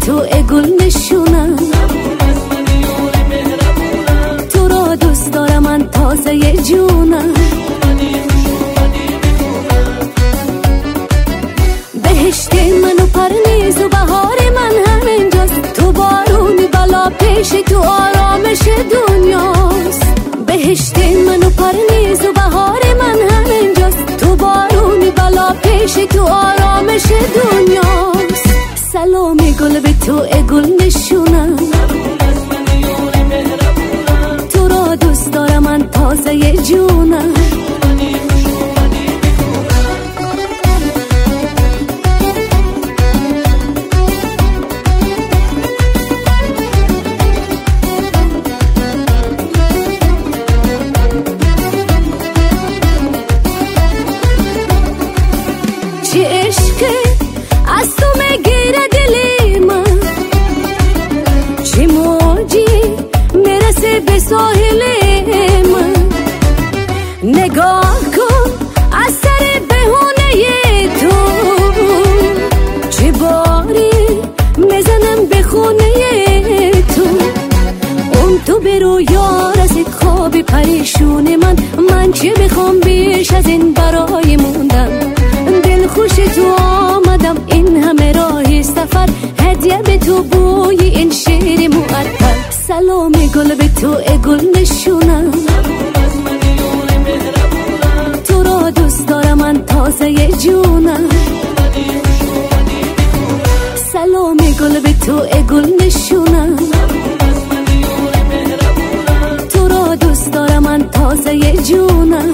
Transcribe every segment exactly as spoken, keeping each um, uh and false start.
تو گل نشونم، تو را دوست دارم من تازه جونم. بهشت من و پرنیز و بهار من همینجاست، تو بارونی بلا پیش تو آرامش دنیاست. بهشت من و پرنیز و بهار من همینجاست، تو بارونی بلا پیش تو آرامش دنیاست. سلامی گل به تو گل نشونم، تو را دوست دارم من تازه جونم. چه عشقی از تو میگیره دلی من، چه موجی میرسه به ساحل من. نگاه کن از سر بهونه تو، چه باری میزنم به خونه تو. اون تو برو یار از خواب پریشون من، من چه بخوام بیش از این برای موندم. دل خوش تو آمدم این همه راه سفر، هدیه به تو بوی این شعر معطر. سلامی گل به تو گل نشونم، تو را دوست دارم من تازه جونم. سلامی گل به تو گل نشونم، تو را دوست دارم من تازه جونم.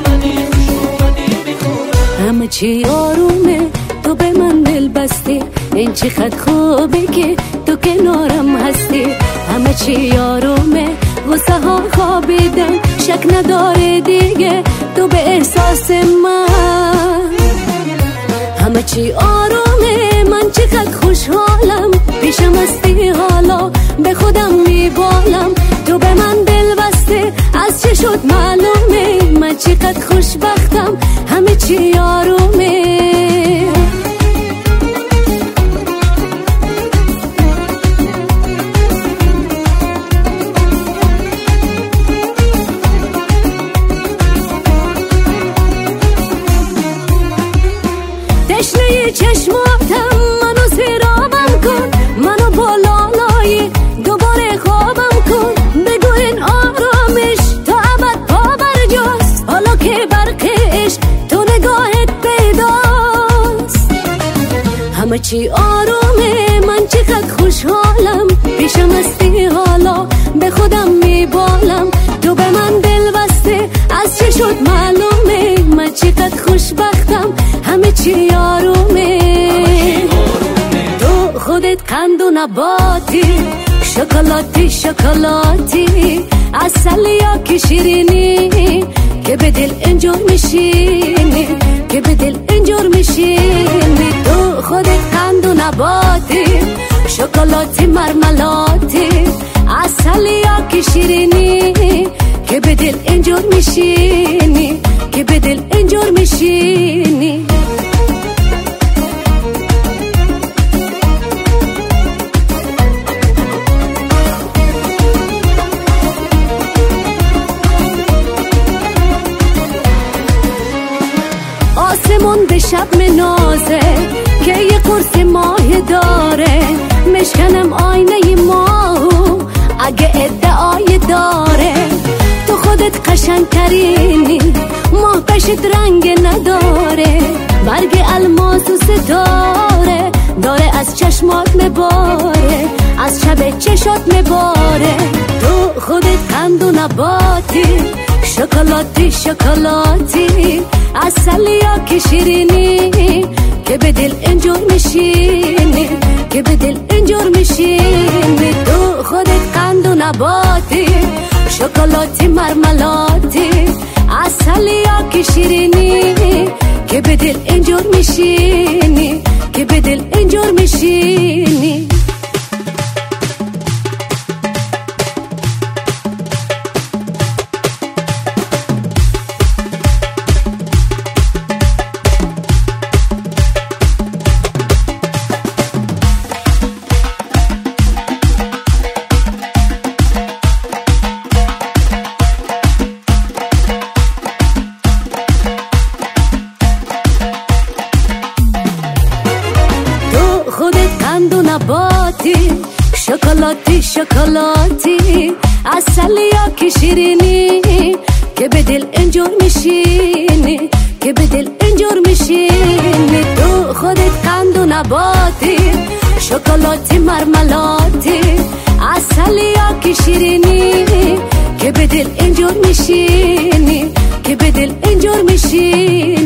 همه چی آرومه تو به من دل بستی، این چه خط خوبه که تو کنارم هستی. همه چی آرومه غصه ها خوابیدن، شک نداره دیگه تو به احساس من. همه چی آرومه من چقدر خوشحالم، پیشم هستی حالا به خودم میبالم. تو به من دل بسته از چه شد معلومه، من چقدر خوشبختم همه چی آرومه. تشنه چشماتم منو زیرابم کن، منو بالالای دوباره خوابم کن. بگو این آرامش تا ابد پا برجاست، حالا که برقش تو نگاهت پیداست. همه چی آرومه من چقدر خوشحالم، پیشم هستی حالا به خودم میبالم. تو به من دل بسته از چه شد معلومه، من چقدر خوشبختم همه چی آرومه. تو خودت قند و نباتی، شکلاتی شکلاتی، عسل یا که شیرینی، که به دل اینجور میشینی، که به دل اینجور میشینی. تو خودت قند و نباتی، شکلاتی مرملاتی، عسل یا که شیرینی، که به دل اینجور میشینی، که به دل اینجور میشینی. آسمون به شب منازه که یه قرص ماه داره، مشکنم آینه ماهو اگه ادعای داره. تو خودت قشنگ ترینی، ماه پشت رنگ نداره، برگ الماس و ستاره داره از چشمات مباره، از شب چشات مباره. تو خودت قند و نباتی، شکلاتی شکلاتی، عسل یا که شیرینی، که به دل اینجور میشینی، که به دل اینجور میشینی. تو خودت قند و نباتی، شکلاتی مرملاتی، عسل یا که شیرینی، که به دل اینجور میشینی، که به دل اینجور میشینی. که به دل اینجور میشینی، که به دل اینجور میشینی. تو خودت قند و نباتی، شکلاتی مرملاتی، عسلی یا که شیرینی، که به دل اینجور میشینی، که به دل اینجور میشینی.